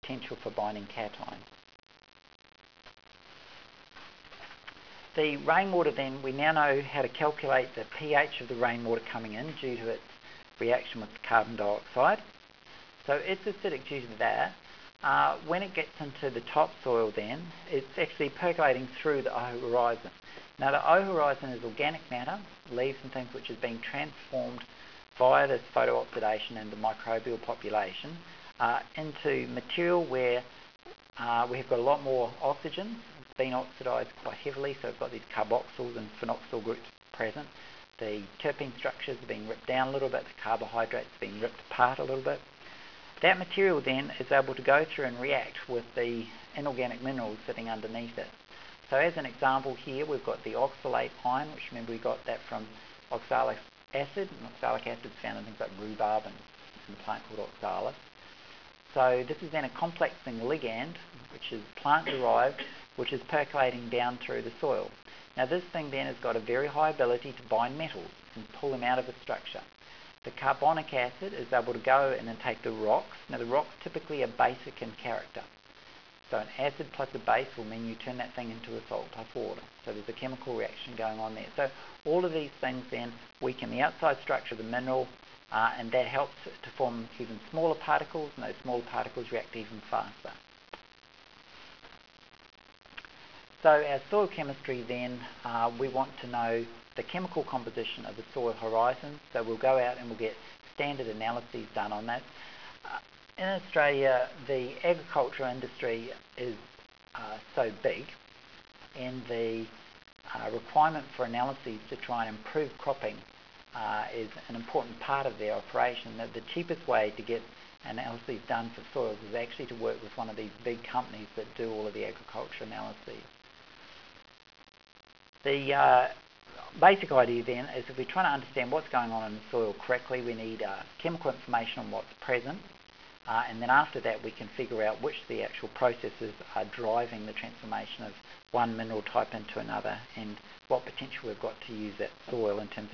potential for binding cations. The rainwater then, we now know how to calculate the pH of the rainwater coming in due to its reaction with carbon dioxide. So it's acidic due to that. When it gets into the topsoil then, it's actually percolating through the O horizon. Now the O horizon is organic matter, leaves and things which is being transformed via this photooxidation and the microbial population into material where we have got a lot more oxygen. It's been oxidized quite heavily, so we've got these carboxyls and phenoxyl groups present. The terpene structures are being ripped down a little bit, the carbohydrates are being ripped apart a little bit. That material then is able to go through and react with the inorganic minerals sitting underneath it. So as an example here, we've got the oxalate ion, which remember we got that from oxalic acid, and oxalic acid is found in things like rhubarb and a plant called oxalis. So this is then a complexing ligand, which is plant-derived, which is percolating down through the soil. Now this thing then has got a very high ability to bind metals and pull them out of a structure. The carbonic acid is able to go and then take the rocks. Now the rocks typically are basic in character. So an acid plus a base will mean you turn that thing into a salt plus water. So there's a chemical reaction going on there. So all of these things then weaken the outside structure of the mineral, and that helps to form even smaller particles, and those smaller particles react even faster. So our soil chemistry then, we want to know the chemical composition of the soil horizon. So we'll go out and we'll get standard analyses done on that. In Australia, the agriculture industry is so big, and the requirement for analyses to try and improve cropping is an important part of their operation. That the cheapest way to get analyses done for soils is actually to work with one of these big companies that do all of the agriculture analyses. The basic idea then is if we're trying to understand what's going on in the soil correctly, we need chemical information on what's present, and then after that we can figure out which the actual processes are driving the transformation of one mineral type into another, and what potential we've got to use that soil in terms of